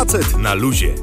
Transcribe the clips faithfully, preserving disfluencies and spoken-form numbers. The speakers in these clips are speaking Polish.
Facet na luzie.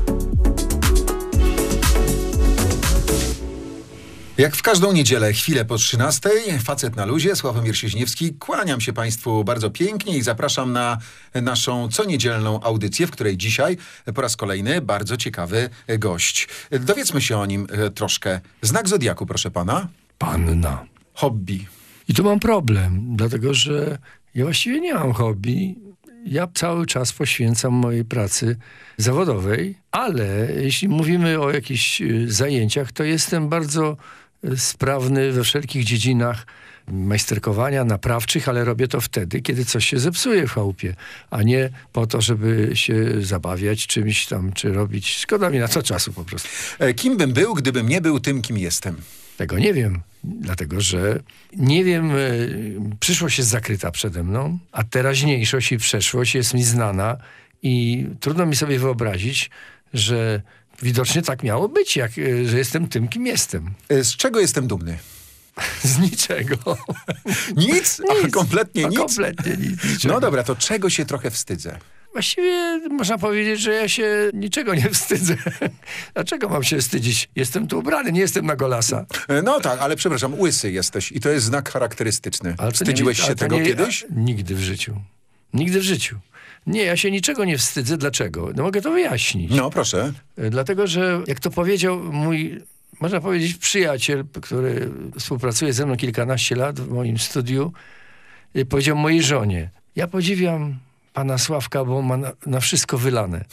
Jak w każdą niedzielę, chwilę po trzynastej, Facet na luzie, Sławomir Sieźniewski. Kłaniam się Państwu bardzo pięknie i zapraszam na naszą coniedzielną audycję, w której dzisiaj po raz kolejny bardzo ciekawy gość. Dowiedzmy się o nim troszkę. Znak zodiaku, proszę pana. Panna. Hobby. I tu mam problem, dlatego że ja właściwie nie mam hobby. Ja cały czas poświęcam mojej pracy zawodowej, ale jeśli mówimy o jakichś zajęciach, to jestem bardzo sprawny we wszelkich dziedzinach majsterkowania, naprawczych, ale robię to wtedy, kiedy coś się zepsuje w chałupie, a nie po to, żeby się zabawiać czymś tam, czy robić. Szkoda mi na to czasu po prostu. E, kim bym był, gdybym nie był tym, kim jestem? Tego nie wiem, dlatego że nie wiem, e, przyszłość jest zakryta przede mną, a teraźniejszość i przeszłość jest mi znana i trudno mi sobie wyobrazić, że widocznie tak miało być, jak, e, że jestem tym, kim jestem. E, z czego jestem dumny? Z niczego. Nic? Nic. A, kompletnie A nic? kompletnie nic. Niczego. No dobra, to czego się trochę wstydzę? Właściwie można powiedzieć, że ja się niczego nie wstydzę. Dlaczego mam się wstydzić? Jestem tu ubrany, nie jestem na golasa. E, No tak, ale przepraszam, łysy jesteś i to jest znak charakterystyczny. Ale to Wstydziłeś nie, się ale to tego nie, kiedyś? a, nigdy w życiu. Nigdy w życiu. Nie, ja się niczego nie wstydzę. Dlaczego? No mogę to wyjaśnić. No proszę. E, Dlatego, że jak to powiedział mój, można powiedzieć, przyjaciel, który współpracuje ze mną kilkanaście lat w moim studiu, e, powiedział mojej żonie: ja podziwiam pana Sławka, bo on ma na, na wszystko wylane.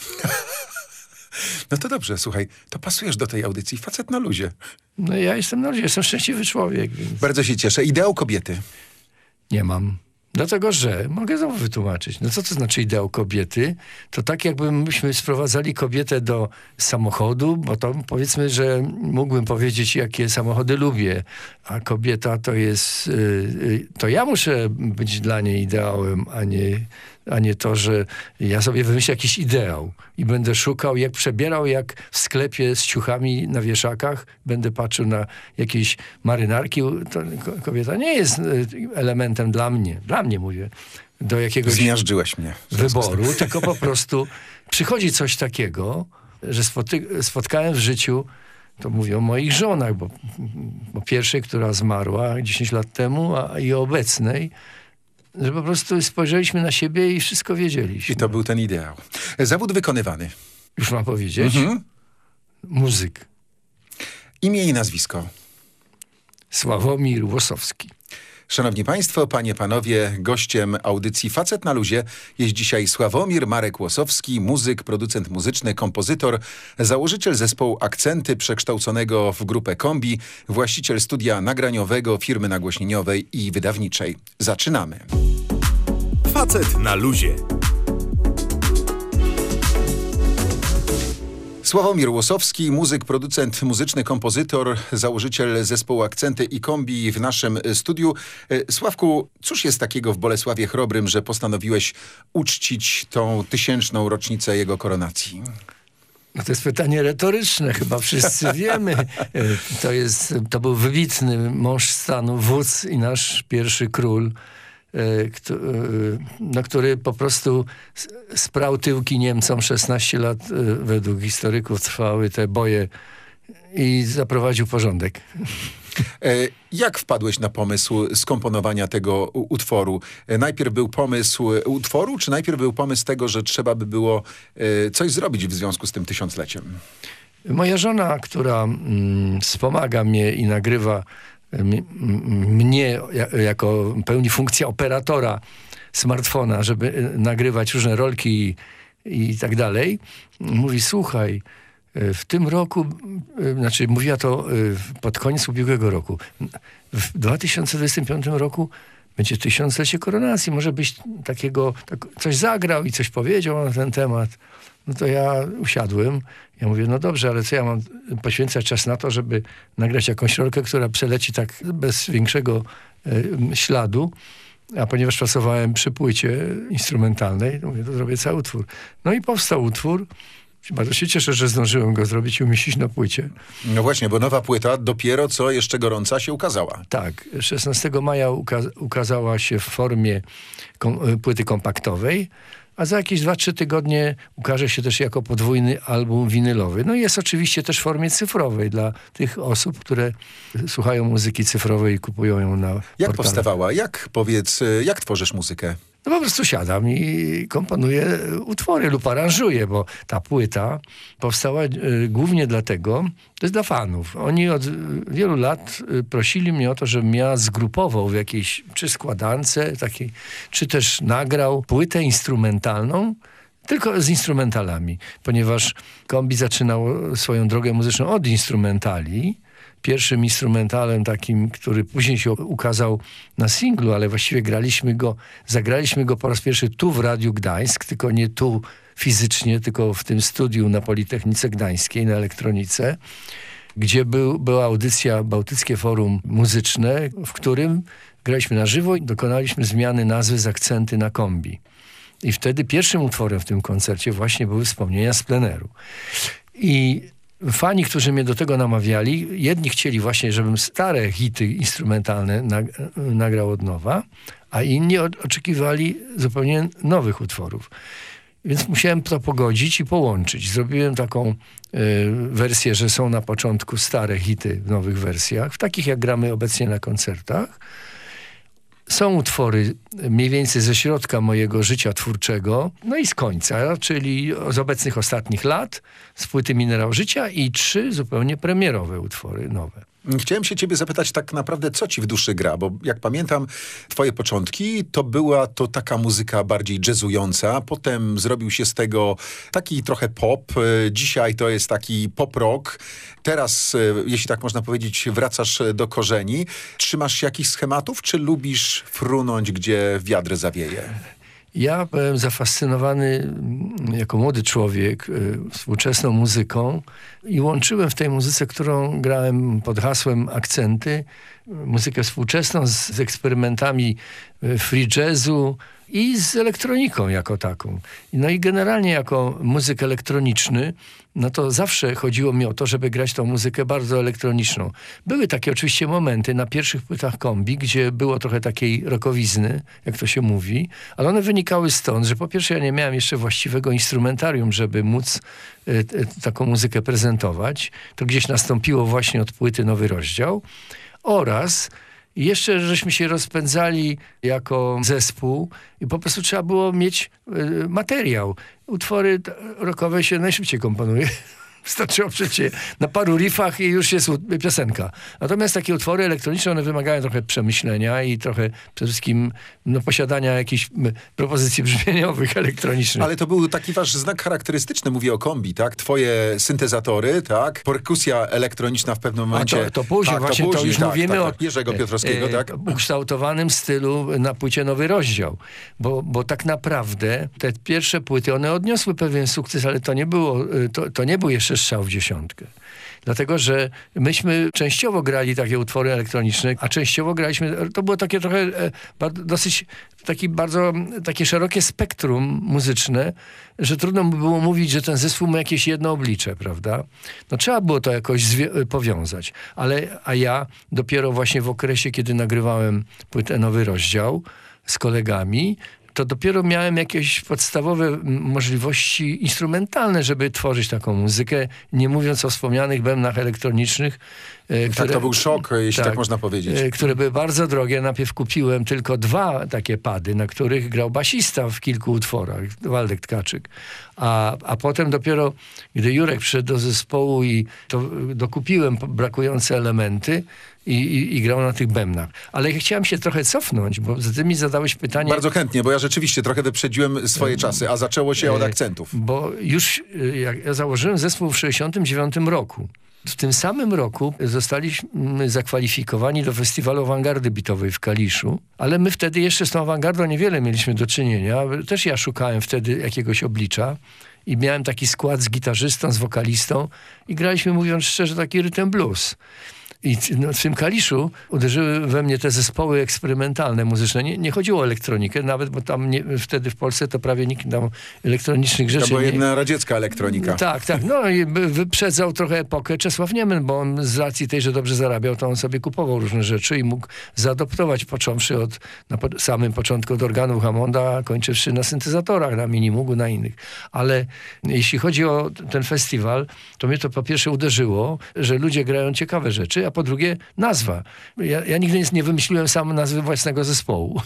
No to dobrze, słuchaj, to pasujesz do tej audycji. Facet na luzie. No ja jestem na luzie, jestem szczęśliwy człowiek, więc Bardzo się cieszę. Ideał kobiety. nie mam. Dlatego, że, mogę znowu wytłumaczyć, no co to znaczy ideał kobiety? To tak jakbyśmy sprowadzali kobietę do samochodu, bo to powiedzmy, że mógłbym powiedzieć, jakie samochody lubię, a kobieta to jest, y, y, to ja muszę być dla niej ideałem, a nie, a nie to, że ja sobie wymyślę jakiś ideał i będę szukał, jak przebierał, jak w sklepie z ciuchami na wieszakach, będę patrzył na jakieś marynarki. To ko- kobieta nie jest y, elementem dla mnie, dla mnie mówię, do jakiegoś Zmiażdżyłeś mnie. wyboru, tylko po prostu przychodzi coś takiego, że spoty- spotkałem w życiu, to mówię o moich żonach, bo, bo pierwszej, która zmarła dziesięć lat temu, a i obecnej, że po prostu spojrzeliśmy na siebie i wszystko wiedzieliśmy. I to był ten ideał. Zawód wykonywany. Już mam powiedzieć? Mhm. Muzyk. Imię i nazwisko. Sławomir Łosowski. Szanowni Państwo, Panie, Panowie, gościem audycji Facet na luzie jest dzisiaj Sławomir Marek Łosowski, muzyk, producent muzyczny, kompozytor, założyciel zespołu Akcenty przekształconego w grupę Kombi, właściciel studia nagraniowego, firmy nagłośnieniowej i wydawniczej. Zaczynamy. Facet na luzie. Sławomir Łosowski, muzyk, producent muzyczny, kompozytor, założyciel zespołu Akcenty i Kombi w naszym studiu. E, Sławku, cóż jest takiego w Bolesławie Chrobrym, że postanowiłeś uczcić tą tysięczną rocznicę jego koronacji? No to jest pytanie retoryczne, chyba wszyscy wiemy. E, To jest, to był wybitny mąż stanu, wódz i nasz pierwszy król, e, kto, e, no, który po prostu s- sprał tyłki Niemcom. szesnaście lat e, według historyków trwały te boje i zaprowadził porządek. E, Jak wpadłeś na pomysł skomponowania tego u- utworu? E, Najpierw był pomysł utworu, czy najpierw był pomysł tego, że trzeba by było e, coś zrobić w związku z tym tysiącleciem? Moja żona, która mm, wspomaga mnie i nagrywa m, m, mnie ja, jako pełni funkcję operatora smartfona, żeby y, nagrywać różne rolki i, i tak dalej, mówi: słuchaj, y, w tym roku, y, znaczy mówiła to y, pod koniec ubiegłego roku, w dwa tysiące dwudziestym piątym roku będzie tysiąclecie koronacji, może byś takiego, tak, coś zagrał i coś powiedział na ten temat. No to ja usiadłem. Ja mówię: no dobrze, ale co ja mam poświęcać czas na to, żeby nagrać jakąś rolkę, która przeleci tak bez większego e, śladu. A ponieważ pracowałem przy płycie instrumentalnej, to mówię, to zrobię cały utwór. No i powstał utwór. Bardzo się cieszę, że zdążyłem go zrobić i umieścić na płycie. No właśnie, bo nowa płyta dopiero co jeszcze gorąca się ukazała. Tak, szesnastego maja uka- ukazała się w formie kom- płyty kompaktowej. a za jakieś dwa trzy tygodnie ukaże się też jako podwójny album winylowy. No i jest oczywiście też w formie cyfrowej dla tych osób, które słuchają muzyki cyfrowej i kupują ją na Jak portalach. powstawała? Jak, powiedz, jak tworzysz muzykę? No po prostu siadam i komponuję utwory lub aranżuję, bo ta płyta powstała y, głównie dlatego, to jest dla fanów. Oni od wielu lat y, prosili mnie o to, żebym ja zgrupował w jakiejś czy składance takiej, czy też nagrał płytę instrumentalną, tylko z instrumentalami, ponieważ Kombi zaczynał swoją drogę muzyczną od instrumentali. Pierwszym instrumentalem takim, który później się ukazał na singlu, ale właściwie graliśmy go, zagraliśmy go po raz pierwszy tu w Radiu Gdańsk, tylko nie tu fizycznie, tylko w tym studiu na Politechnice Gdańskiej, na elektronice, gdzie był, była audycja Bałtyckie Forum Muzyczne, w którym graliśmy na żywo i dokonaliśmy zmiany nazwy z akcenty na Kombi. I wtedy pierwszym utworem w tym koncercie właśnie były wspomnienia z pleneru. I fani, którzy mnie do tego namawiali, jedni chcieli właśnie, żebym stare hity instrumentalne nag nagrał od nowa, a inni oczekiwali zupełnie nowych utworów. Więc musiałem to pogodzić i połączyć. Zrobiłem taką y, wersję, że są na początku stare hity w nowych wersjach, w takich jak gramy obecnie na koncertach. Są utwory mniej więcej ze środka mojego życia twórczego, no i z końca, czyli z obecnych ostatnich lat, z płyty Minerał Życia i trzy zupełnie premierowe utwory nowe. Chciałem się ciebie zapytać tak naprawdę, co ci w duszy gra, bo jak pamiętam twoje początki, to była to taka muzyka bardziej jazzująca, potem zrobił się z tego taki trochę pop, dzisiaj to jest taki pop-rock, teraz, jeśli tak można powiedzieć, wracasz do korzeni. Trzymasz się jakichś schematów, czy lubisz frunąć, gdzie wiatr zawieje? Ja byłem zafascynowany jako młody człowiek współczesną muzyką i łączyłem w tej muzyce, którą grałem pod hasłem Akcenty, muzykę współczesną z, z eksperymentami free jazzu i z elektroniką jako taką. No i generalnie jako muzyk elektroniczny, no to zawsze chodziło mi o to, żeby grać tą muzykę bardzo elektroniczną. Były takie oczywiście momenty na pierwszych płytach Kombi, gdzie było trochę takiej rockowizny, jak to się mówi, ale one wynikały stąd, że po pierwsze ja nie miałem jeszcze właściwego instrumentarium, żeby móc y, y, taką muzykę prezentować. To gdzieś nastąpiło właśnie od płyty Nowy Rozdział. Oraz jeszcze żeśmy się rozpędzali jako zespół i po prostu trzeba było mieć y, materiał. Utwory rockowe się najszybciej komponuje. Wystarczyło przecież na paru riffach i już jest piosenka. Natomiast takie utwory elektroniczne, one wymagają trochę przemyślenia i trochę przede wszystkim no, posiadania jakichś m, propozycji brzmieniowych, elektronicznych. Ale to był taki wasz znak charakterystyczny, mówię o Kombi, tak? Twoje syntezatory, tak? Perkusja elektroniczna w pewnym momencie. A to, to później, tak, właśnie to, później, to już tak, mówimy tak, o tak, Jerzego Piotrowskiego, e, tak? ukształtowanym stylu na płycie Nowy Rozdział. Bo, bo tak naprawdę te pierwsze płyty, one odniosły pewien sukces, ale to nie było, to, to nie był jeszcze strzał w dziesiątkę. Dlatego, że myśmy częściowo grali takie utwory elektroniczne, a częściowo graliśmy, to było takie trochę e, bardzo, dosyć taki bardzo, takie szerokie spektrum muzyczne, że trudno by było mówić, że ten zespół ma jakieś jedno oblicze, prawda? No trzeba było to jakoś zwie- powiązać. Ale, a ja dopiero właśnie w okresie, kiedy nagrywałem płytę Nowy Rozdział z kolegami, to dopiero miałem jakieś podstawowe możliwości instrumentalne, żeby tworzyć taką muzykę, nie mówiąc o wspomnianych bębnach elektronicznych. E, tak, które, to był szok, jeśli tak, tak można powiedzieć. E, które były bardzo drogie. Najpierw kupiłem tylko dwa takie pady, na których grał basista w kilku utworach, Waldek Tkaczyk. A, a potem dopiero, gdy Jurek przyszedł do zespołu i to dokupiłem brakujące elementy, I, i, i grał na tych bębnach. Ale chciałem się trochę cofnąć, bo ty mi zadałeś pytanie... Bardzo chętnie, bo ja rzeczywiście trochę wyprzedziłem swoje czasy, a zaczęło się od akcentów. Bo już jak ja założyłem zespół w sześćdziesiątym dziewiątym roku. W tym samym roku zostaliśmy zakwalifikowani do festiwalu awangardy bitowej w Kaliszu, ale my wtedy jeszcze z tą awangardą niewiele mieliśmy do czynienia. Też ja szukałem wtedy jakiegoś oblicza i miałem taki skład z gitarzystą, z wokalistą i graliśmy, mówiąc szczerze, taki rytm blues. I no, w tym Kaliszu uderzyły we mnie te zespoły eksperymentalne, muzyczne. Nie, nie chodziło o elektronikę nawet, bo tam nie, wtedy w Polsce to prawie nikt tam elektronicznych rzeczy... To była nie... jedna radziecka elektronika. Tak, tak. No i wyprzedzał trochę epokę Czesław Niemen, bo on z racji tej, że dobrze zarabiał, to on sobie kupował różne rzeczy i mógł zaadoptować, począwszy od na po, samym początku od organów Hammonda, a kończywszy na syntezatorach, na Minimugu, na innych. Ale jeśli chodzi o ten festiwal, to mnie to po pierwsze uderzyło, że ludzie grają ciekawe rzeczy, a po drugie nazwa. Ja, ja nigdy nie wymyśliłem sam nazwy własnego zespołu.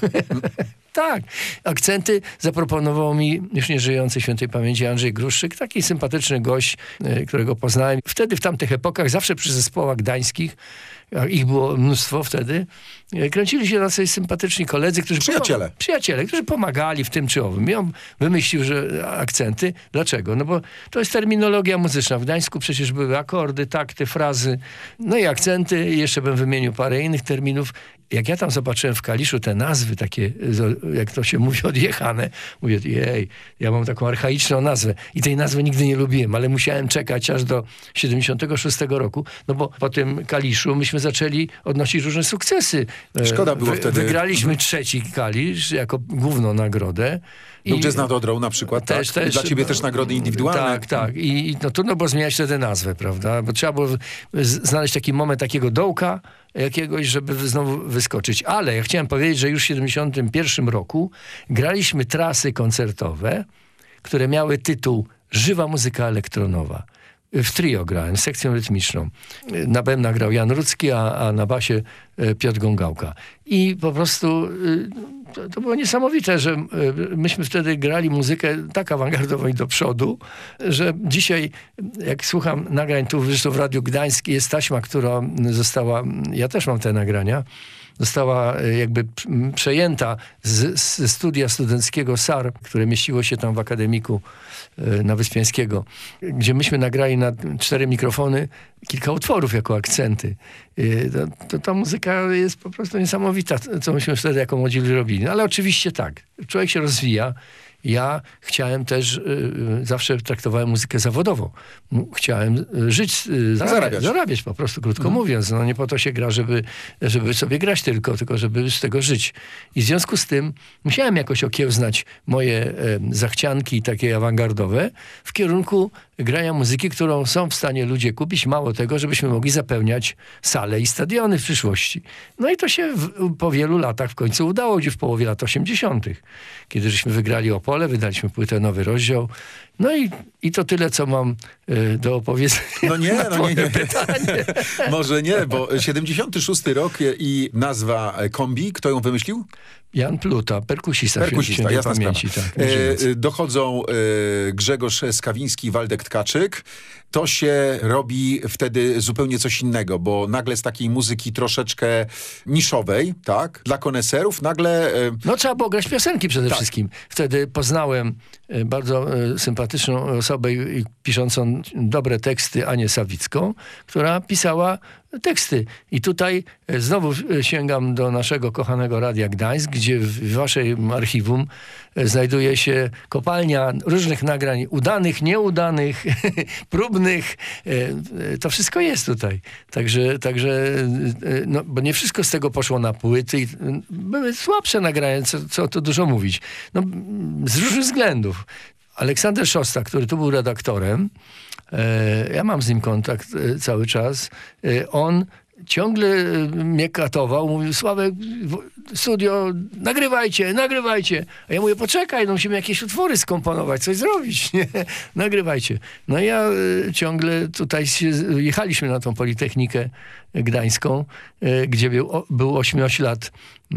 Tak. Akcenty zaproponował mi już nieżyjący świętej pamięci Andrzej Gruszczyk, taki sympatyczny gość, którego poznałem. Wtedy, w tamtych epokach, zawsze przy zespołach gdańskich, ich było mnóstwo wtedy, kręcili się tacy sympatyczni koledzy, którzy... Przyjaciele. Pomag- przyjaciele, którzy pomagali w tym czy owym. I on wymyślił, że akcenty. Dlaczego? No bo to jest terminologia muzyczna. W Gdańsku przecież były akordy, takty, frazy, no i akcenty. I jeszcze bym wymienił parę innych terminów. Jak ja tam zobaczyłem w Kaliszu te nazwy takie, jak to się mówi, odjechane, mówię, jej, ja mam taką archaiczną nazwę i tej nazwy nigdy nie lubiłem, ale musiałem czekać aż do siedemdziesiątego szóstego roku, no bo po tym Kaliszu myśmy zaczęli odnosić różne sukcesy. Szkoda było Wy, wtedy. Wygraliśmy trzeci Kalisz jako główną nagrodę. Był Jazz nad Odrą na przykład, też, tak? Też, Dla ciebie no, też nagrody indywidualne. Tak, tak. I, i no, trudno było zmieniać wtedy nazwę, prawda? Bo trzeba było z, znaleźć taki moment takiego dołka jakiegoś, żeby znowu wyskoczyć. Ale ja chciałem powiedzieć, że już w siedemdziesiątym pierwszym roku graliśmy trasy koncertowe, które miały tytuł Żywa muzyka elektronowa. W trio grałem, sekcją rytmiczną. Na bębnach grał Jan Rudzki, a, a na basie Piotr Gągałka. I po prostu to, to było niesamowite, że myśmy wtedy grali muzykę tak awangardową i do przodu, że dzisiaj, jak słucham nagrań tu zresztą w Radiu Gdańskim, jest taśma, która została, ja też mam te nagrania, została jakby przejęta z, ze studia studenckiego S A R, które mieściło się tam w akademiku na Wyspiańskiego, gdzie myśmy nagrali na cztery mikrofony kilka utworów jako akcenty. To, to ta muzyka jest po prostu niesamowita, co myśmy wtedy jako młodzi robili. No, ale oczywiście tak, człowiek się rozwija. Ja chciałem też, y, zawsze traktowałem muzykę zawodowo. Chciałem y, żyć, y, zarabiać. zarabiać. Zarabiać po prostu, krótko mhm. mówiąc. No nie po to się gra, żeby, żeby sobie grać tylko, tylko żeby z tego żyć. I w związku z tym musiałem jakoś okiełznać moje y, zachcianki takie awangardowe w kierunku grania muzyki, którą są w stanie ludzie kupić. Mało tego, żebyśmy mogli zapełniać sale i stadiony w przyszłości. No i to się w, po wielu latach w końcu udało, gdzie w połowie lat osiemdziesiątych. Kiedy żeśmy wygrali Opole, wydaliśmy płytę Nowy Rozdział. No i, i to tyle, co mam y, do opowiedzenia. No nie, no nie, nie. Może nie, bo siedemdziesiąty szósty rok i nazwa Kombi, kto ją wymyślił? Jan Pluta, perkusista, perkusista jasna pamięci. Tak, e, dochodzą e, Grzegorz Skawiński, Waldek Tkaczyk. To się robi wtedy zupełnie coś innego, bo nagle z takiej muzyki troszeczkę niszowej, tak, dla koneserów, nagle... E... No trzeba było grać piosenki przede tak. wszystkim. Wtedy poznałem e, bardzo e, sympatyczną osobę i, i piszącą dobre teksty, Anię Sawicką, która pisała teksty. I tutaj e, znowu e, sięgam do naszego kochanego Radia Gdańsk, gdzie w, w waszym archiwum e, znajduje się kopalnia różnych nagrań, udanych, nieudanych, próbnych. E, e, to wszystko jest tutaj. Także, także e, no, bo nie wszystko z tego poszło na płyty. I, były słabsze nagrania, co, co tu dużo mówić. No, z różnych względów. Aleksander Szosta, który tu był redaktorem, ja mam z nim kontakt cały czas. On ciągle mnie katował, mówił, Sławek, studio, nagrywajcie, nagrywajcie. A ja mówię, poczekaj, no musimy jakieś utwory skomponować, coś zrobić, nie? Nagrywajcie. No i ja ciągle tutaj się, jechaliśmy na tą Politechnikę Gdańską, gdzie był, był ośmioślad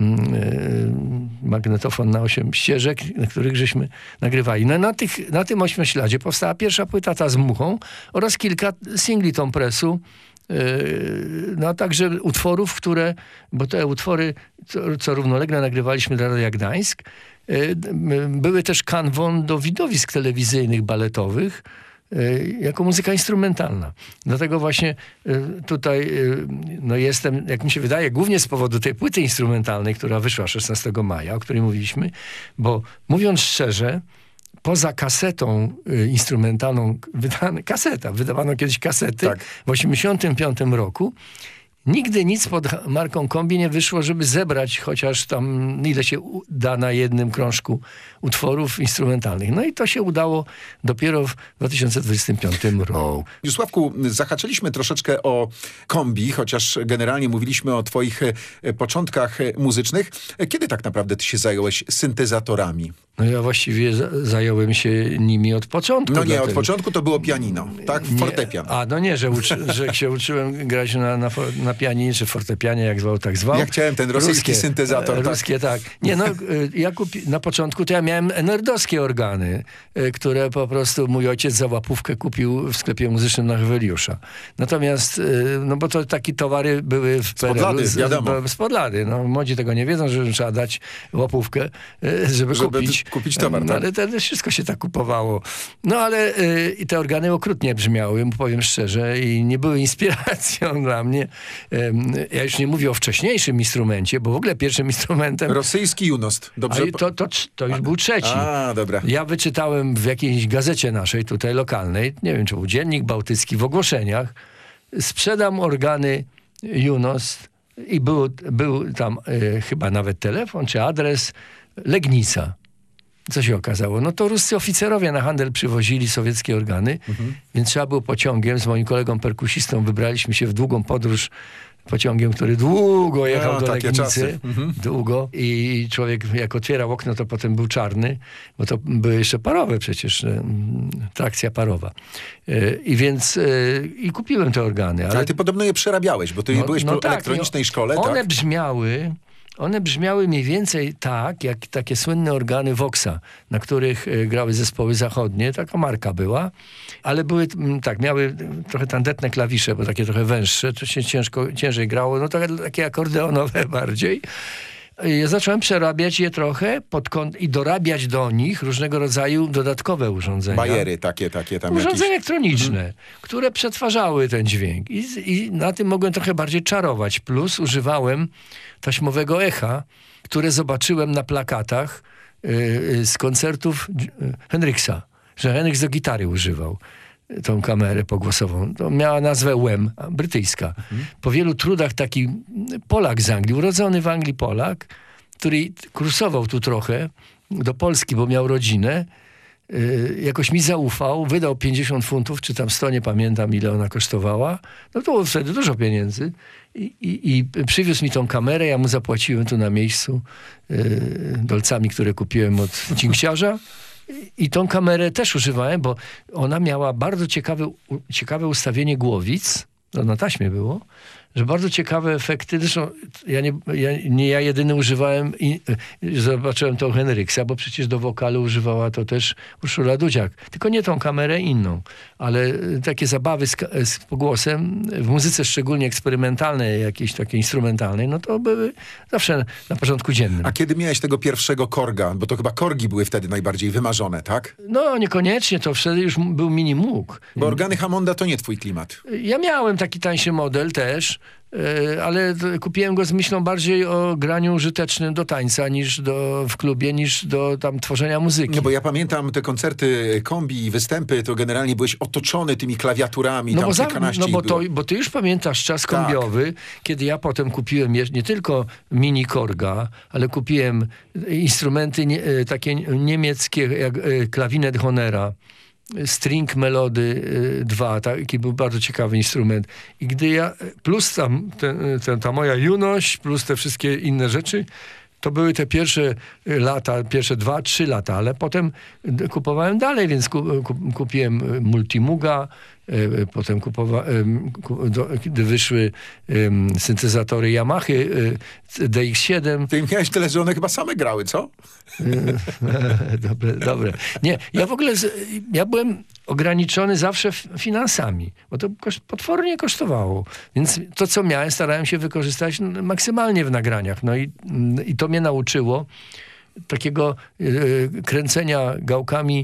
magnetofon na osiem ścieżek, na których żeśmy nagrywali. No, na, tych, na tym ośmiośladzie powstała pierwsza płyta, ta z Muchą, oraz kilka singli Tom Pressu, no a także utworów, które, bo te utwory, co, co równolegle nagrywaliśmy dla Radia Gdańsk, były też kanwą do widowisk telewizyjnych, baletowych, jako muzyka instrumentalna. Dlatego właśnie tutaj no jestem, jak mi się wydaje, głównie z powodu tej płyty instrumentalnej, która wyszła szesnastego maja, o której mówiliśmy, bo mówiąc szczerze, poza kasetą y, instrumentalną, wydane, kaseta, wydawano kiedyś kasety, tak. W osiemdziesiątym piątym roku, nigdy nic pod marką Kombi nie wyszło, żeby zebrać chociaż tam ile się da na jednym krążku utworów instrumentalnych. No i to się udało dopiero w dwa tysiące dwudziestym piątym roku. Jusławku, zahaczyliśmy troszeczkę o Kombi, chociaż generalnie mówiliśmy o twoich e, początkach e, muzycznych. E, Kiedy tak naprawdę ty się zająłeś syntezatorami? No ja właściwie za- zająłem się nimi od początku. No nie, dlatego- od początku to było pianino, tak? Nie, Fortepian. A, no nie, że, uczy, że się uczyłem grać na, na, for- na pianinie, czy fortepianie, jak zwał, tak zwał. Ja chciałem ten rosyjski Ruskie, syntezator, e, tak. Ruskie, tak. Nie, no, e, ja kupi, na początku to ja miałem enerdowskie organy, e, które po prostu mój ojciec za łapówkę kupił w sklepie muzycznym na Heweliusza. Natomiast, e, no bo to takie towary były w P R L-u. Podlady, wiadomo. Z Podlady. No, młodzi tego nie wiedzą, że trzeba dać łapówkę, e, żeby, Żeby kupić. kupić towar, No, tak. ale wtedy wszystko się tak kupowało. No ale y, i te organy okrutnie brzmiały, powiem szczerze, i nie były inspiracją dla mnie. Ym, ja już nie mówię o wcześniejszym instrumencie, bo w ogóle pierwszym instrumentem... Rosyjski Junost, dobrze? A i to, to, trz- to już był trzeci. A, dobra. Ja wyczytałem w jakiejś gazecie naszej, tutaj lokalnej, nie wiem, czy był Dziennik Bałtycki, w ogłoszeniach, sprzedam organy Junost i był, był tam y, chyba nawet telefon, czy adres Legnica. Co się okazało? No to ruscy oficerowie na handel przywozili sowieckie organy, Mhm. więc trzeba było pociągiem, z moim kolegą perkusistą wybraliśmy się w długą podróż pociągiem, który długo jechał No, do takie Legnicy. czasy. Mhm. Długo. I człowiek jak otwierał okno, to potem był czarny, bo to były jeszcze parowe przecież, mm, trakcja parowa. E, I więc e, i kupiłem te organy. Ale Ale ty podobno je przerabiałeś, bo ty no- byłeś no po tak, elektronicznej no, szkole, one tak? brzmiały, one brzmiały mniej więcej tak, jak takie słynne organy Voxa, na których e, grały zespoły zachodnie. Taka marka była, ale były, mm, tak, miały trochę tandetne klawisze, bo takie trochę węższe, to się ciężko, ciężej grało, no to takie akordeonowe bardziej. Ja zacząłem przerabiać je trochę pod kąt i dorabiać do nich różnego rodzaju dodatkowe urządzenia. Bajery takie, takie tam Urządzenia jakieś. elektroniczne, Mhm. które przetwarzały ten dźwięk. I, I na tym mogłem trochę bardziej czarować. Plus używałem taśmowego echa, które zobaczyłem na plakatach y, y, z koncertów y, Hendrixa, że Hendrix do gitary używał y, tą kamerę pogłosową. To miała nazwę U E M, a, brytyjska. Mhm. Po wielu trudach taki Polak z Anglii, urodzony w Anglii Polak, który kursował tu trochę do Polski, bo miał rodzinę, Yy, jakoś mi zaufał, wydał pięćdziesiąt funtów, czy tam sto, nie pamiętam ile ona kosztowała. No to było wtedy dużo pieniędzy. I, i, i przywiózł mi tą kamerę, ja mu zapłaciłem tu na miejscu yy, dolcami, które kupiłem od dziękciarza. I, I tą kamerę też używałem, bo ona miała bardzo ciekawe, u, ciekawe ustawienie głowic. To na taśmie było. Że bardzo ciekawe efekty. Zresztą ja nie ja, nie ja jedyny używałem i y, zobaczyłem tą Henryksa, bo przecież do wokalu używała to też Urszula Dudziak. Tylko nie tą kamerę, inną. Ale y, takie zabawy z, z pogłosem, w muzyce szczególnie eksperymentalnej, jakiejś takiej instrumentalnej, no to były zawsze na porządku dziennym. A kiedy miałeś tego pierwszego korga? Bo to chyba korgi były wtedy najbardziej wymarzone, tak? No niekoniecznie, to wtedy już m- był mini Moog. Bo organy Hammonda to nie twój klimat. Ja miałem taki tańszy model też, e, ale t- kupiłem go z myślą bardziej o graniu użytecznym do tańca niż do, w klubie, niż do tam tworzenia muzyki. No bo ja pamiętam te koncerty Kombi i występy, to generalnie byłeś otoczony tymi klawiaturami, No tam bo, za, kilkanaście no ich bo, było. to, bo ty już pamiętasz czas Tak. kombiowy, kiedy ja potem kupiłem je- nie tylko mini Korga, ale kupiłem instrumenty nie, e, takie niemieckie, jak e, klawinet Honera. String Melody dwa, taki był bardzo ciekawy instrument. I gdy ja, plus tam, ten, ten, ta moja juność, plus te wszystkie inne rzeczy, to były te pierwsze lata, pierwsze dwa, trzy lata, ale potem kupowałem dalej, więc ku, ku, kupiłem Multimuga, e, potem kupowałem, ku, do, kiedy wyszły um, syntezatory Yamaha e, D X siedem. Ty miałeś tyle, że one chyba same grały, co? Dobre, dobre. Nie, ja w ogóle, z, ja byłem ograniczony zawsze f- finansami, bo to koszt, potwornie kosztowało. Więc to, co miałem, starałem się wykorzystać n- maksymalnie w nagraniach. No i, i to mnie nauczyło takiego y, kręcenia gałkami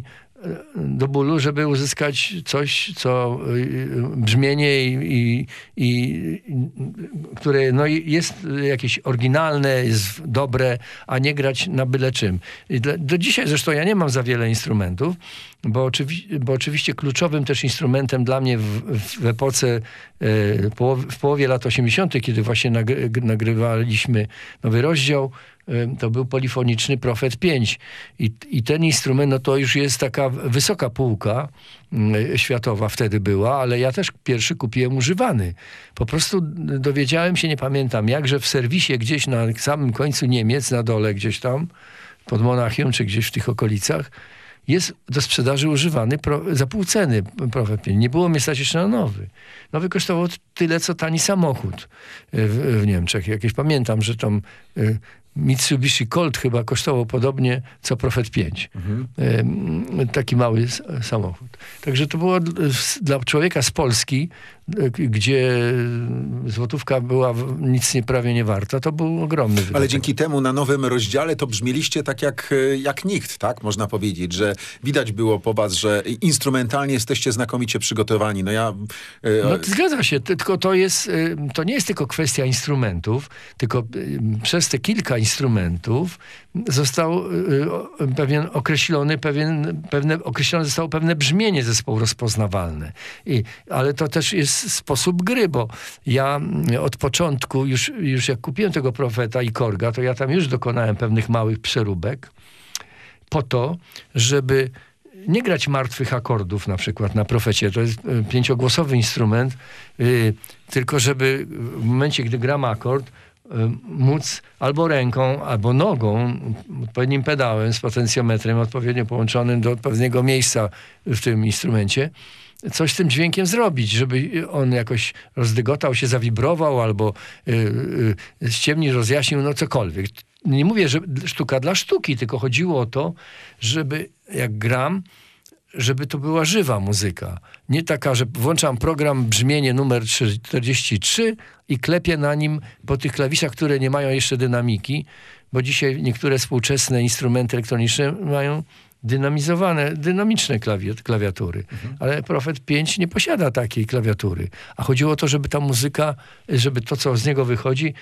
do bólu, żeby uzyskać coś, co brzmienie i, i, i które no, jest jakieś oryginalne, jest dobre, a nie grać na byle czym. I do, do dzisiaj zresztą ja nie mam za wiele instrumentów, bo, oczywi bo oczywiście kluczowym też instrumentem dla mnie w, w epoce, e, połow w połowie lat osiemdziesiątych, kiedy właśnie nagry nagrywaliśmy nowy rozdział, to był polifoniczny Prophet pięć. I, I ten instrument, no to już jest taka wysoka półka y, światowa wtedy była, ale ja też pierwszy kupiłem używany. Po prostu dowiedziałem się, nie pamiętam jak, że w serwisie gdzieś na samym końcu Niemiec, na dole gdzieś tam, pod Monachium, czy gdzieś w tych okolicach, jest do sprzedaży używany pro, za pół ceny Prophet pięć. Nie było mnie stać jeszcze na nowy. Nowy kosztował tyle, co tani samochód w, w Niemczech. Jakieś pamiętam, że tam y, Mitsubishi Colt chyba kosztował podobnie co Prophet pięć. Mhm. Y, taki mały samochód. Także to było dla człowieka z Polski, gdzie złotówka była nic nie, prawie nie warta, to był ogromny wydatek. Ale dzięki temu na nowym rozdziale to brzmieliście tak jak, jak nikt, tak? Można powiedzieć, że widać było po was, że instrumentalnie jesteście znakomicie przygotowani. No ja... No, zgadza się, tylko to jest, to nie jest tylko kwestia instrumentów, tylko przez te kilka instrumentów został pewien określony, pewien, pewne, określone zostało pewne brzmienie zespołu rozpoznawalne. I, ale to też jest sposób gry, bo ja od początku, już, już jak kupiłem tego Profeta i Korga, to ja tam już dokonałem pewnych małych przeróbek po to, żeby nie grać martwych akordów na przykład na Profecie. To jest pięciogłosowy instrument, yy, tylko żeby w momencie, gdy gram akord, móc albo ręką, albo nogą, odpowiednim pedałem z potencjometrem odpowiednio połączonym do pewnego miejsca w tym instrumencie, coś z tym dźwiękiem zrobić, żeby on jakoś rozdygotał się, zawibrował albo yy, yy, ściemnił, rozjaśnił, no cokolwiek. Nie mówię, że sztuka dla sztuki, tylko chodziło o to, żeby jak gram, żeby to była żywa muzyka. Nie taka, że włączam program brzmienie numer czterdzieści trzy i klepię na nim po tych klawiszach, które nie mają jeszcze dynamiki, bo dzisiaj niektóre współczesne instrumenty elektroniczne mają dynamizowane, dynamiczne klawi klawiatury. Mhm. Ale Prophet pięć nie posiada takiej klawiatury. A chodziło o to, żeby ta muzyka, żeby to, co z niego wychodzi,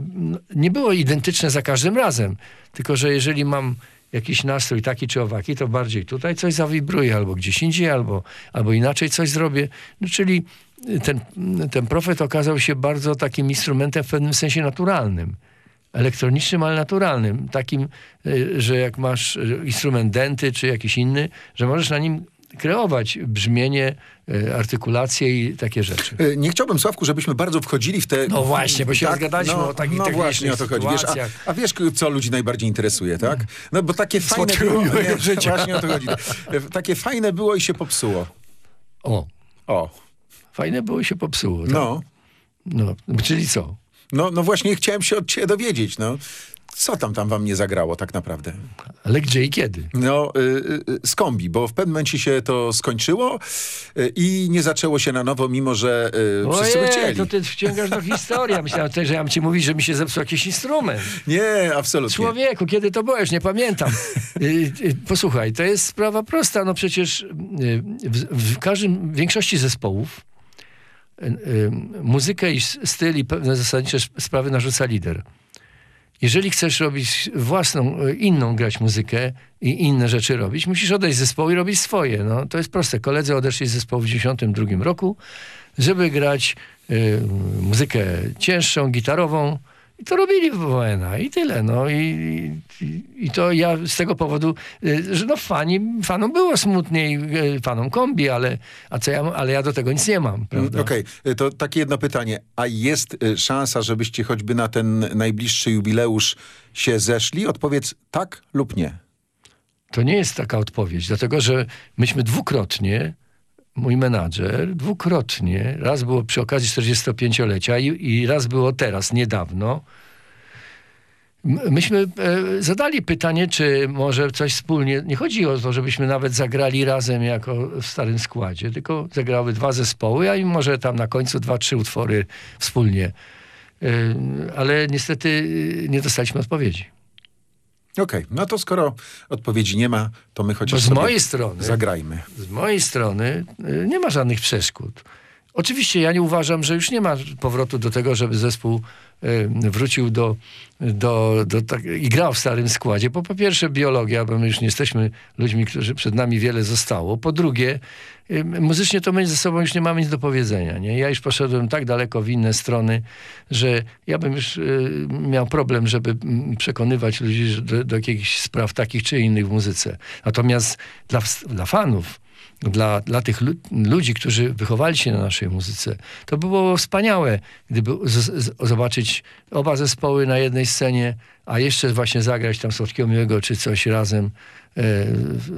nie było identyczne za każdym razem. Tylko, że jeżeli mam jakiś nastrój taki czy owaki, to bardziej tutaj coś zawibruje, albo gdzieś indziej, albo, albo inaczej coś zrobię. No, czyli ten, ten Prophet okazał się bardzo takim instrumentem w pewnym sensie naturalnym. Elektronicznym, ale naturalnym. Takim, że jak masz instrument denty czy jakiś inny, że możesz na nim kreować brzmienie, artykulację i takie rzeczy. Nie chciałbym, Sławku, żebyśmy bardzo wchodzili w te... No właśnie, bo się tak, rozgadaliśmy no, o takich no właśnie o to chodzi. Wiesz, a, a wiesz, co ludzi najbardziej interesuje, tak? No bo takie fajne było... Nie, życia. Właśnie o to chodzi. Takie fajne było i się popsuło. O. O. Fajne było i się popsuło. Tak? No. No. Czyli co? No, no właśnie chciałem się od ciebie dowiedzieć, no. Co tam tam wam nie zagrało tak naprawdę? Ale gdzie i kiedy? No, y, y, z kombi, bo w pewnym momencie się to skończyło y, i nie zaczęło się na nowo, mimo że y, wszyscy by chcieli. To ty wciągasz do historii. Myślałem, że ja mam ci mówić, że mi się zepsuł jakiś instrument. Nie, absolutnie. Człowieku, kiedy to było? Już nie pamiętam. y, y, posłuchaj, to jest sprawa prosta. No przecież y, w, w każdym, w większości zespołów y, y, muzykę i styl i pewne zasadnicze sprawy narzuca lider. Jeżeli chcesz robić własną, inną grać muzykę i inne rzeczy robić, musisz odejść z zespołu i robić swoje. No, to jest proste. Koledzy odeszli z zespołu w dziewięćdziesiątym drugim roku, żeby grać y, muzykę cięższą, gitarową. I to robili w O N A i tyle. No. I, i, I to ja z tego powodu, y, że no fani, fanom było smutniej, y, fanom kombi, ale, a co ja, ale ja do tego nic nie mam. Okej, okay. To takie jedno pytanie. A jest y, szansa, żebyście choćby na ten najbliższy jubileusz się zeszli? Odpowiedz tak lub nie. To nie jest taka odpowiedź, dlatego że myśmy dwukrotnie, mój menadżer, dwukrotnie, raz było przy okazji czterdziestopięciolecia i, i raz było teraz, niedawno, myśmy e, zadali pytanie, czy może coś wspólnie, nie chodzi o to, żebyśmy nawet zagrali razem jako w starym składzie, tylko zagrały dwa zespoły, a i może tam na końcu dwa, trzy utwory wspólnie. E, ale niestety nie dostaliśmy odpowiedzi. Okej, no to skoro odpowiedzi nie ma, to my chociaż Bo z sobie mojej strony, zagrajmy. z mojej strony y, nie ma żadnych przeszkód. Oczywiście ja nie uważam, że już nie ma powrotu do tego, żeby zespół y, wrócił do, do, do tak, i grał w starym składzie. Bo po pierwsze biologia, bo my już nie jesteśmy ludźmi, którzy przed nami wiele zostało. Po drugie, y, muzycznie to my ze sobą już nie mamy nic do powiedzenia. Nie? Ja już poszedłem tak daleko w inne strony, że ja bym już y, miał problem, żeby mm, przekonywać ludzi do, do jakichś spraw takich czy innych w muzyce. Natomiast dla, dla fanów, Dla, dla tych lu- ludzi, którzy wychowali się na naszej muzyce, to było wspaniałe, gdyby z- z- zobaczyć oba zespoły na jednej scenie, a jeszcze właśnie zagrać tam Słodkiego Miłego czy coś razem e, w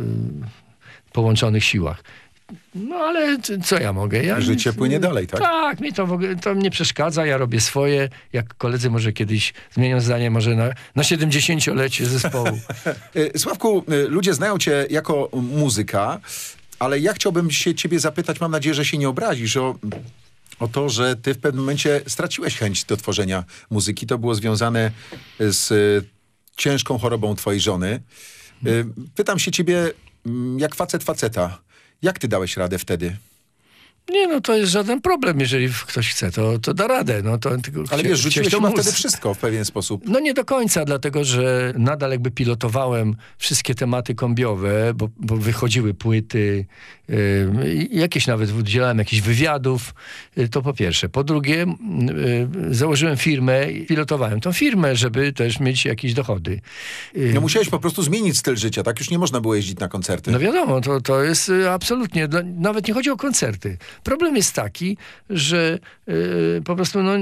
e, połączonych siłach. No ale c- co ja mogę? Ja, Życie płynie dalej, tak? Tak, mi to w ogóle to mnie przeszkadza, ja robię swoje. Jak koledzy może kiedyś zmienią zdanie, może na, na siedemdziesięciolecie zespołu. Y, Sławku, y, ludzie znają cię jako muzyka, ale ja chciałbym się ciebie zapytać, mam nadzieję, że się nie obrazisz, o, o to, że ty w pewnym momencie straciłeś chęć do tworzenia muzyki. To było związane z y, ciężką chorobą twojej żony. Y, pytam się ciebie, mm, jak facet faceta, jak ty dałeś radę wtedy? Nie, no to jest żaden problem, jeżeli ktoś chce, to, to da radę. No, to, tylko Ale chcie- wiesz, rzuciłeś chcieć to chyba móc. wtedy wszystko w pewien sposób. No nie do końca, dlatego że nadal jakby pilotowałem wszystkie tematy kombiowe, bo, bo wychodziły płyty, yy, jakieś nawet udzielałem jakichś wywiadów, yy, to po pierwsze. Po drugie, yy, założyłem firmę i pilotowałem tą firmę, żeby też mieć jakieś dochody. Yy, No musiałeś po prostu zmienić styl życia, tak? Już nie można było jeździć na koncerty. No wiadomo, to, to jest y, absolutnie, no, nawet nie chodzi o koncerty. Problem jest taki, że y, po prostu no, y,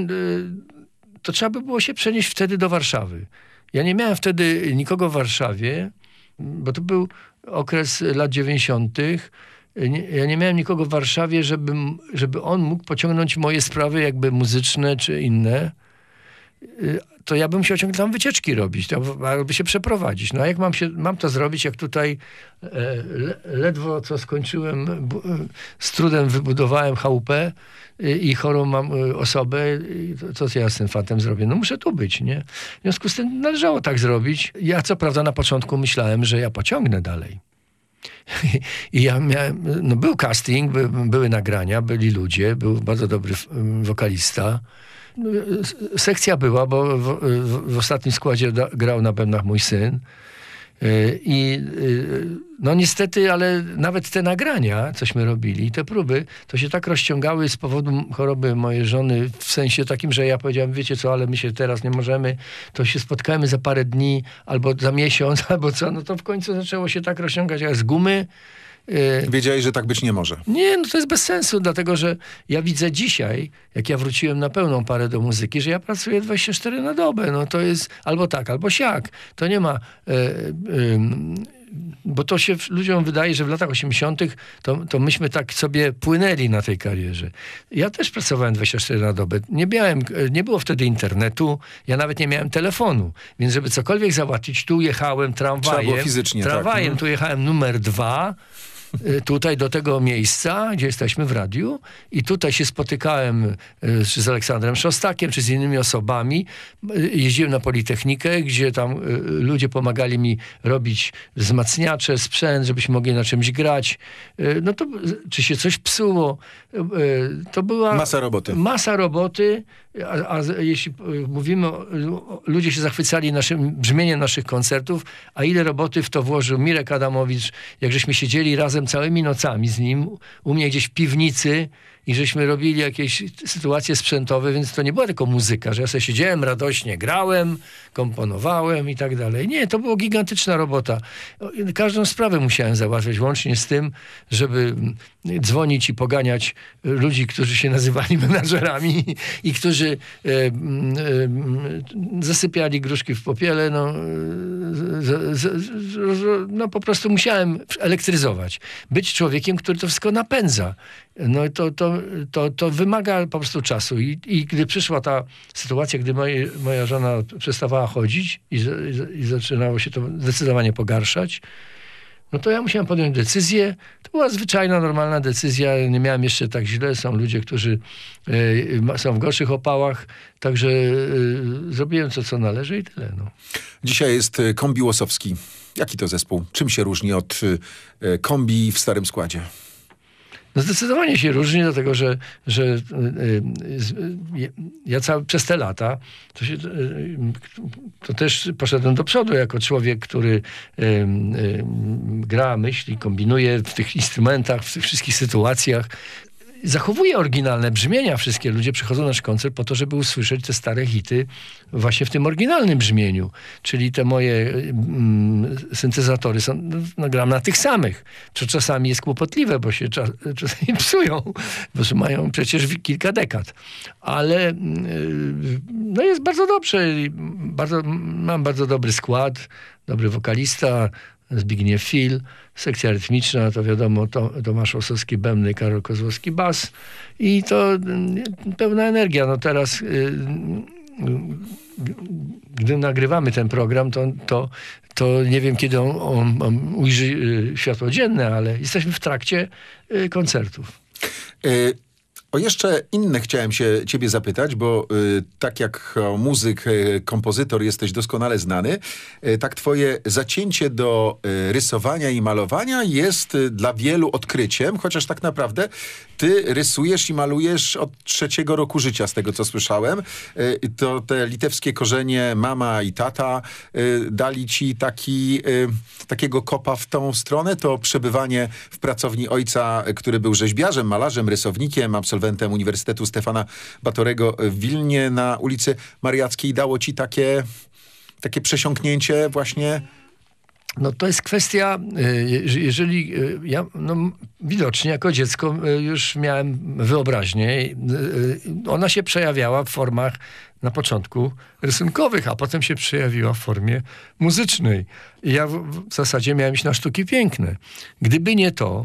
to trzeba by było się przenieść wtedy do Warszawy. Ja nie miałem wtedy nikogo w Warszawie, bo to był okres lat dziewięćdziesiątych. Nie, ja nie miałem nikogo w Warszawie, żeby, żeby on mógł pociągnąć moje sprawy jakby muzyczne czy inne. Y, to ja bym musiał ciągle tam wycieczki robić, to, albo się przeprowadzić. No a jak mam, się, mam to zrobić, jak tutaj e, le, ledwo co skończyłem, bu, z trudem wybudowałem chałupę y, i chorą mam y, osobę, y, to co ja z tym fantem zrobię? No muszę tu być, nie? W związku z tym należało tak zrobić. Ja co prawda na początku myślałem, że ja pociągnę dalej. I ja miałem, no był casting, by, były nagrania, byli ludzie, był bardzo dobry wokalista. Sekcja była, bo w, w, w ostatnim składzie da, grał na bębnach mój syn. I no niestety, ale nawet te nagrania, cośmy robili, te próby, to się tak rozciągały z powodu choroby mojej żony, w sensie takim, że ja powiedziałem, wiecie co, ale my się teraz nie możemy, to się spotkamy za parę dni, albo za miesiąc, albo co, no to w końcu zaczęło się tak rozciągać, jak z gumy. Wiedziałeś, że tak być nie może. Nie, no to jest bez sensu, dlatego że ja widzę dzisiaj, jak ja wróciłem na pełną parę do muzyki, że ja pracuję dwadzieścia cztery na dobę. No to jest albo tak, albo siak. To nie ma... E, e, bo to się ludziom wydaje, że w latach osiemdziesiątych to, to myśmy tak sobie płynęli na tej karierze. Ja też pracowałem dwadzieścia cztery na dobę. Nie miałem, nie było wtedy internetu, ja nawet nie miałem telefonu. Więc żeby cokolwiek załatwić, tu jechałem tramwajem. Trzeba było fizycznie, tramwajem, tak. tu jechałem numer dwa, tutaj do tego miejsca, gdzie jesteśmy w radiu i tutaj się spotykałem czy z Aleksandrem Szostakiem, czy z innymi osobami. Jeździłem na Politechnikę, gdzie tam ludzie pomagali mi robić wzmacniacze, sprzęt, żebyśmy mogli na czymś grać. No to, czy się coś psuło, to była... Masa roboty. Masa roboty, a, a jeśli mówimy, o, ludzie się zachwycali naszym brzmieniem naszych koncertów, a ile roboty w to włożył Mirek Adamowicz, jak żeśmy siedzieli razem całymi nocami z nim, u mnie gdzieś w piwnicy i żeśmy robili jakieś sytuacje sprzętowe, więc to nie była tylko muzyka, że ja sobie siedziałem, radośnie grałem, komponowałem i tak dalej. Nie, to była gigantyczna robota. Każdą sprawę musiałem załatwiać, łącznie z tym, żeby dzwonić i poganiać ludzi, którzy się nazywali menadżerami i którzy e, e, zasypiali gruszki w popiele. No, z, z, z, no po prostu musiałem elektryzować. Być człowiekiem, który to wszystko napędza. No to, to, to, to wymaga po prostu czasu. I, i gdy przyszła ta sytuacja, gdy moje, moja żona przestawała chodzić i, i, i zaczynało się to zdecydowanie pogarszać, no to ja musiałem podjąć decyzję. To była zwyczajna, normalna decyzja. Nie miałem jeszcze tak źle. Są ludzie, którzy y, są w gorszych opałach. Także y, zrobiłem to, co należy i tyle. No. Dzisiaj jest Kombi Łosowski. Jaki to zespół? Czym się różni od y, Kombi w starym składzie? No zdecydowanie się różni, dlatego że, że y, y, ja cały, przez te lata to, się, y, to też poszedłem do przodu jako człowiek, który y, y, gra, myśli, kombinuje w tych instrumentach, w tych wszystkich sytuacjach. Zachowuje oryginalne brzmienia wszystkie. Ludzie przychodzą na nasz koncert po to, żeby usłyszeć te stare hity właśnie w tym oryginalnym brzmieniu. Czyli te moje mm, syntezatory są, no, gram na tych samych. Co czasami jest kłopotliwe, bo się czas, czasami psują, bo mają przecież kilka dekad. Ale y, no jest bardzo dobrze. Bardzo, mam bardzo dobry skład, dobry wokalista, Zbigniew Fil, sekcja rytmiczna, to wiadomo, to, Tomasz Łosowski, bębny, Karol Kozłowski, bas i to y, pełna energia. No teraz, y, y, gdy nagrywamy ten program, to, to, to nie wiem, kiedy on, on, on ujrzy y, światło dzienne, ale jesteśmy w trakcie y, koncertów. Y O jeszcze inne chciałem się ciebie zapytać, bo y, tak jak muzyk, y, kompozytor jesteś doskonale znany, y, tak twoje zacięcie do y, rysowania i malowania jest y, dla wielu odkryciem, chociaż tak naprawdę ty rysujesz i malujesz od trzeciego roku życia, z tego co słyszałem. Y, to te litewskie korzenie mama i tata y, dali ci taki, y, takiego kopa w tą stronę, to przebywanie w pracowni ojca, który był rzeźbiarzem, malarzem, rysownikiem, absolwentem Uniwersytetu Stefana Batorego w Wilnie na ulicy Mariackiej dało ci takie, takie przesiąknięcie właśnie? No to jest kwestia, jeżeli ja no, widocznie jako dziecko już miałem wyobraźnię, ona się przejawiała w formach na początku rysunkowych, a potem się przejawiła w formie muzycznej. I ja w, w zasadzie miałem iść na sztuki piękne. Gdyby nie to,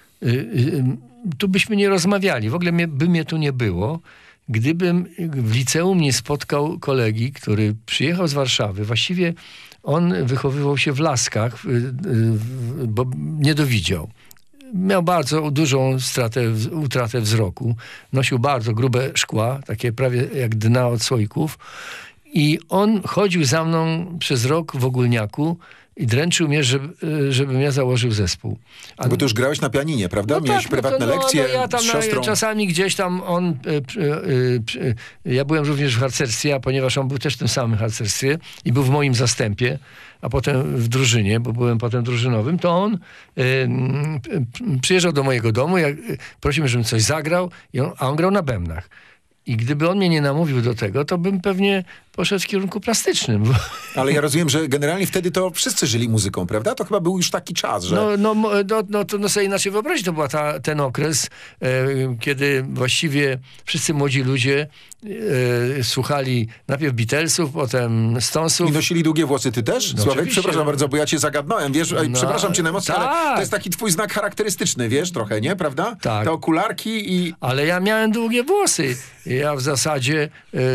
tu byśmy nie rozmawiali. W ogóle mnie, by mnie tu nie było, gdybym w liceum nie spotkał kolegi, który przyjechał z Warszawy. Właściwie on wychowywał się w Laskach, bo nie dowidział. Miał bardzo dużą stratę, utratę wzroku. Nosił bardzo grube szkła, takie prawie jak dna od słoików. I on chodził za mną przez rok w Ogólniaku i dręczył mnie, żeby, żebym ja założył zespół. A, bo ty już grałeś na pianinie, prawda? no Miałeś tak, prywatne no to, lekcje no, no ja tam z siostrą. Na, czasami gdzieś tam on... Y, y, y, ja byłem również w harcerstwie, a ponieważ on był też w tym samym harcerstwie i był w moim zastępie, a potem w drużynie, bo byłem potem drużynowym, to on y, y, przyjeżdżał do mojego domu, jak, y, prosił mnie, żebym coś zagrał, i on, a on grał na bębnach. I gdyby on mnie nie namówił do tego, to bym pewnie poszedł w kierunku plastycznym. Ale ja rozumiem, że generalnie wtedy to wszyscy żyli muzyką, prawda? To chyba był już taki czas, że... No, no, no, no to no sobie inaczej wyobrazić, to był ten okres, e, kiedy właściwie wszyscy młodzi ludzie e, słuchali najpierw Beatlesów, potem Stonesów. I nosili długie włosy. Ty też? No, Sławek, oczywiście. przepraszam bardzo, bo ja cię zagadnąłem, wiesz? No, przepraszam cię najmocniej, tak. ale to jest taki twój znak charakterystyczny, wiesz? Trochę, nie? Prawda? Tak. Te okularki i... Ale ja miałem długie włosy. Ja w zasadzie e, e,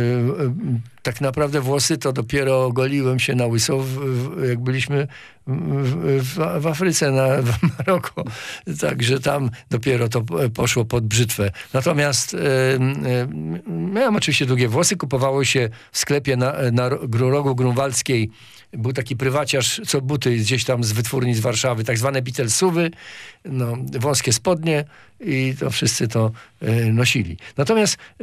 tak naprawdę włosy to dopiero ogoliłem się na łyso, w, w, jak byliśmy w, w, w Afryce, na, w Maroko. Także tam dopiero to poszło pod brzytwę. Natomiast e, e, miałem oczywiście długie włosy, kupowało się w sklepie na, na rogu Grunwaldzkiej. Był taki prywaciarz, co buty gdzieś tam z wytwórni z Warszawy, tak zwane Beatlesówy, no, wąskie spodnie i to wszyscy to y, nosili. Natomiast y,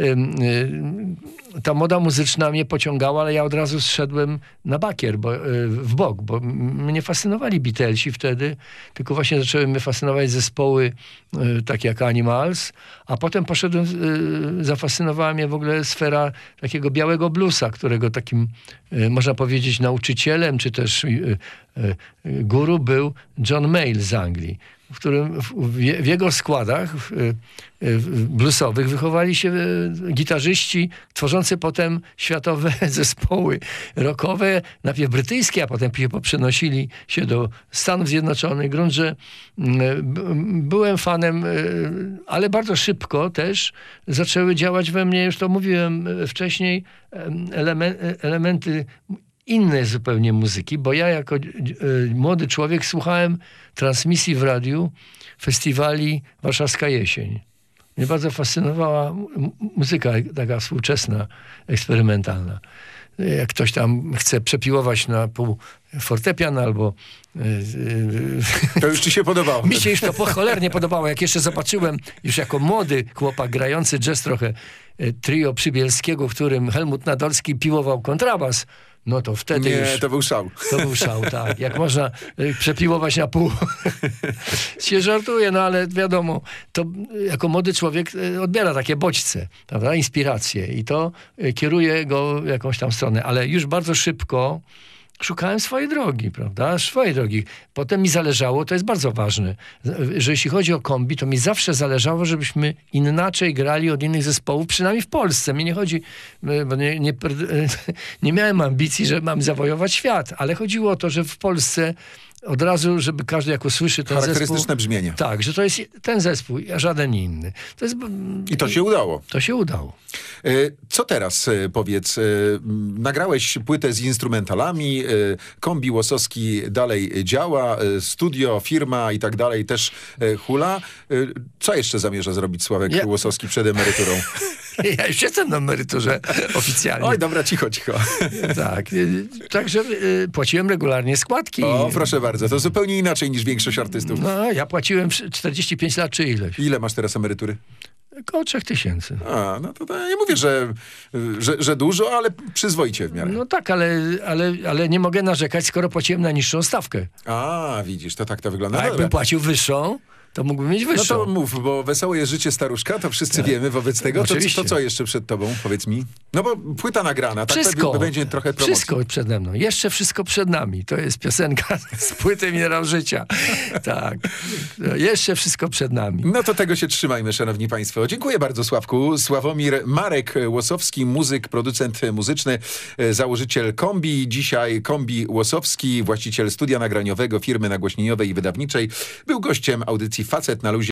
y, ta moda muzyczna mnie pociągała, ale ja od razu zszedłem na bakier, bo, y, w bok, bo mnie fascynowali Beatlesi wtedy, tylko właśnie zaczęły mnie fascynować zespoły y, takie jak Animals, a potem poszedłem, y, zafascynowała mnie w ogóle sfera takiego białego bluesa, którego takim, y, można powiedzieć, nauczycielem, czy też y, y, guru był John Mayall z Anglii, w którym w, w jego składach w, w bluesowych wychowali się gitarzyści tworzący potem światowe zespoły rockowe, najpierw brytyjskie, a potem przenosili się do Stanów Zjednoczonych. Grunt, że byłem fanem, ale bardzo szybko też zaczęły działać we mnie, już to mówiłem wcześniej, elementy innej zupełnie muzyki, bo ja jako y, młody człowiek słuchałem transmisji w radiu festiwali Warszawska Jesień. Mnie bardzo fascynowała m- muzyka taka współczesna, eksperymentalna. Jak ktoś tam chce przepiłować na pół fortepian albo... To już ci się podobało. Mi się już to cholernie podobało. Jak jeszcze zobaczyłem już jako młody chłopak grający jazz trochę trio Przybielskiego, w którym Helmut Nadolski piłował kontrabas, no to wtedy Nie, już... to był szał. To był szał, tak. Jak można y, przepiłować na pół. się żartuje, no ale wiadomo, to y, jako młody człowiek y, odbiera takie bodźce, prawda, inspiracje i to y, kieruje go w jakąś tam stronę, ale już bardzo szybko szukałem swojej drogi, prawda? Swojej drogi. Potem mi zależało, to jest bardzo ważne, że jeśli chodzi o kombi, to mi zawsze zależało, żebyśmy inaczej grali od innych zespołów, przynajmniej w Polsce. Mi nie chodzi, bo nie, nie, nie miałem ambicji, że mam zawojować świat, ale chodziło o to, że w Polsce od razu, żeby każdy jak usłyszy ten Charakterystyczne zespół... brzmienie. Tak, że to jest ten zespół, a żaden inny. To jest, I to się udało. To się udało. Co teraz, powiedz? Nagrałeś płytę z instrumentalami, kombi Łosowski dalej działa, studio, firma i tak dalej też hula. Co jeszcze zamierza zrobić Sławek Ja... Łosowski przed emeryturą? Ja już jestem na emeryturze oficjalnie. Oj, dobra, cicho, cicho. Tak, także y, płaciłem regularnie składki. O, proszę bardzo, to zupełnie inaczej niż większość artystów. No, ja płaciłem czterdzieści pięć lat czy ileś. Ile masz teraz emerytury? Około trzech tysięcy. A, no to, to ja nie mówię, że, że, że dużo, ale przyzwoicie w miarę. No tak, ale, ale, ale nie mogę narzekać, skoro płaciłem najniższą stawkę. A, widzisz, to tak to wygląda. A No jakbym dobra. płacił wyższą, to mógłbym mieć wyższą. No to mów, bo wesołe jest życie staruszka, to wszyscy Tak. wiemy wobec tego. To, Oczywiście. to co jeszcze przed tobą, powiedz mi? No bo płyta nagrana, tak? Wszystko. To będzie trochę promocji. Wszystko przede mną. Jeszcze wszystko przed nami. To jest piosenka z płyty Minerał Życia. Tak. No, jeszcze wszystko przed nami. No to tego się trzymajmy, szanowni państwo. Dziękuję bardzo, Sławku. Sławomir Marek Łosowski, muzyk, producent muzyczny, założyciel Kombi. Dzisiaj Kombi Łosowski, właściciel studia nagraniowego, firmy nagłośnieniowej i wydawniczej, był gościem audycji Facet na Luzie.